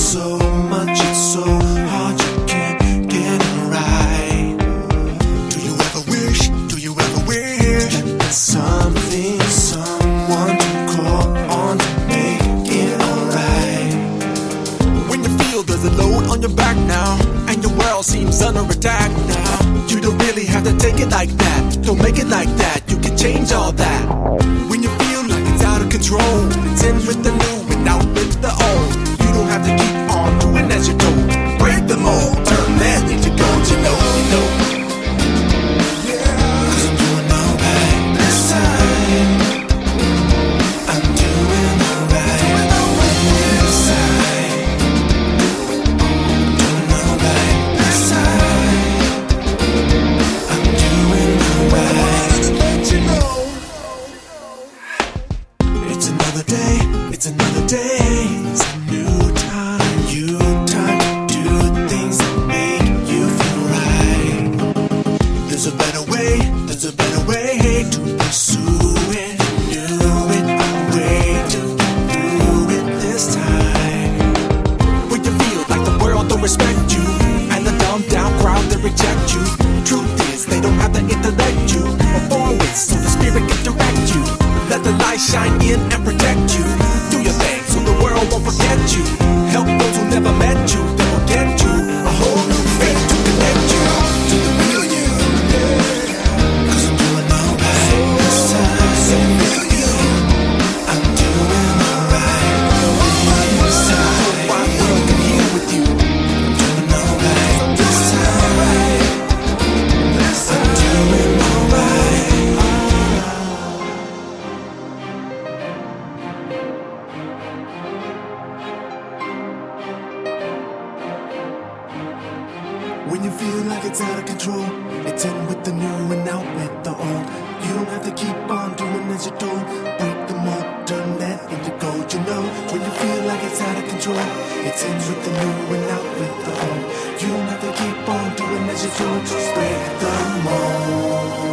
so much, it's so hard you can't get it right. Do you ever wish that there's something, someone to call on to make it alright? When you feel there's a load on your back now, and your world seems under attack now, you don't really have to take it like that. Don't make it like that, you can change all that. When you feel like it's out of control, it's in with the new and out with the old. You don't have to keep on doing as you're told. Break the mold, turn that into gold, you know. Cause I'm doing alright this time. I'm doing alright this time. Doing alright this time. I'm doing alright. Let you know. It's another day, it's another day. It's a new time, time to do things that make you feel right. There's a better way to pursue it. Do it our way to get through it this time. When you feel like the world don't respect you, and the dumbed down crowd that reject you. Truth is, they don't have the intellect you, or always, so the spirit can direct you. Let the light shine in and protect you. Do your thing so the world won't forget you. Help those who never met you, they will get you a whole new faith to connect you to the real you. Cause I'm doing alright this time. So real you. I'm doing alright this time. The wide world can heal with you. I'm doing alright this time. I'm doing alright. When you feel like it's out of control, it's in with the new and out with the old. You don't have to keep on doing as you're told. Break the mold, turn that into gold, you know. When you feel like it's out of control, it's in with the new and out with the old. You don't have to keep on doing as you're told. Just break the mold.